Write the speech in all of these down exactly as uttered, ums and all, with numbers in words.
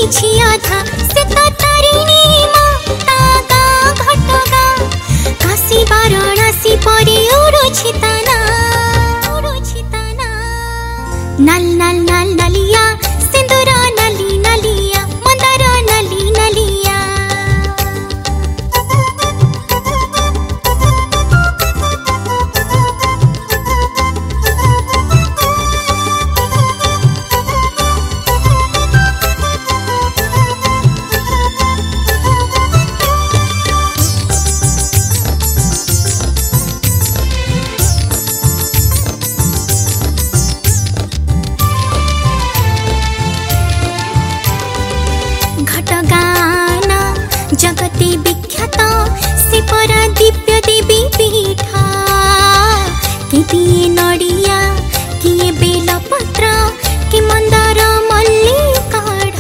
छियाधा से तो तारिणी माँ तागा घटगा काशी वाराणसी परी उड़ुछि ताना उड़ुछि ताना नल नल नल नलिया सिंदूर नली नलिया मंदार नली नलिया जगते विख्यात सिपरा दिव्य देवी पीठ किए नड़िया किए बेलपत्र कि मंदार मल्ली काढ़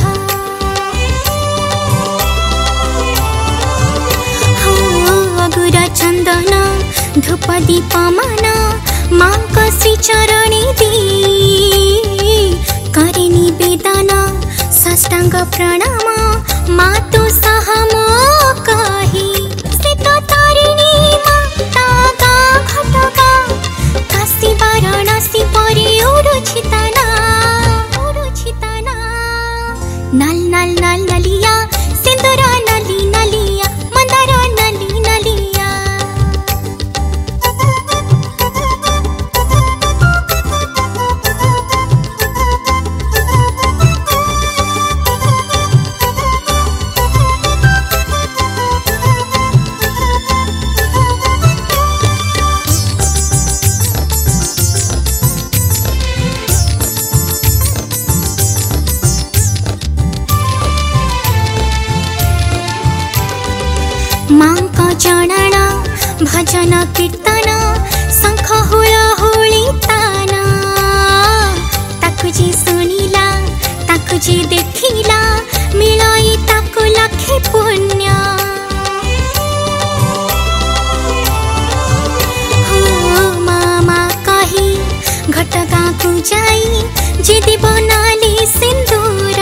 हो अगुरा चंदन धूप दीप मान माँ का श्री चरणी दी करे निवेदन साष्टांग प्रणाम माँ तो सहा मो कही से तो तारिणी माँ तागा घटगा काशी वाराणसी परी उड़ुछि ताना उड़ुछि ताना नल नल नल नलिया सिंदूर नली नलिया मंदार नली नलिया माँ का जणन भजन कीर्तन शंख हुलहुली ताना ताकु जी सुनिला ताकु जी देखिला मिलाई ताकु लखे पुण्य हो मामा कही घटगा को जाई जे देव नाली सिंदूर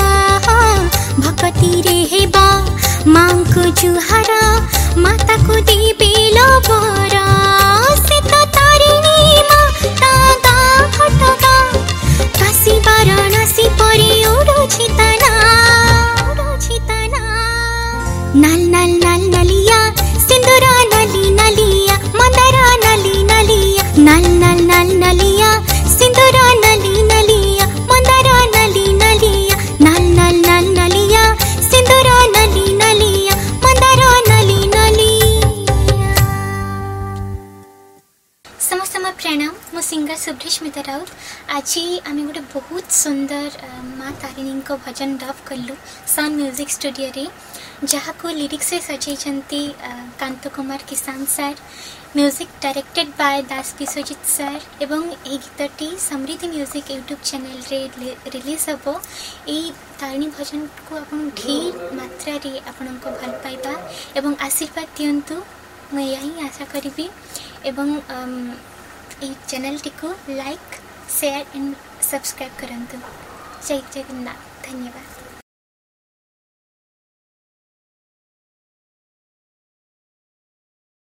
भक्ति रे हेबा माँ को जुहारा माता को देबे लबरा से तो तारिणी माँ तागा घटगा काशी वाराणसी परी उड़ुछि ताना उड़ुछि ताना नल नल नल नलिया सिंदूर नली नलिया मंदार नली नलिया नल नल नल नलिया सिंदूर नली नलिया मंदार नली नलिया नल नल नल नलिया सिंदूर नली नलिया मंदार नली नलिया। समस्त प्रणाम मो सिंगर सुब्रस्मिता राउत। आज आम गोटे बहुत सुंदर माँ तारिणी को भजन डब कलु सन म्यूजिक स्टूडियो रे जहाँ को लिरिक्स से सजाई Kant Kumar Kisan sir music directed by Das Biswajit sir एवं ए गीतटी समृद्धि म्यूजिक यूट्यूब चैनल रे रिलीज हम यही तारिणी भजन को आपन ढेर मात्रा रे आपन को भल पाइबा एवं आशीर्वाद दियंतु मैं यही आशा करी एवं ये चैनल टी को लाइक शेयर एंड सब्सक्राइब करंतु। जय जगन्नाथ। धन्यवाद।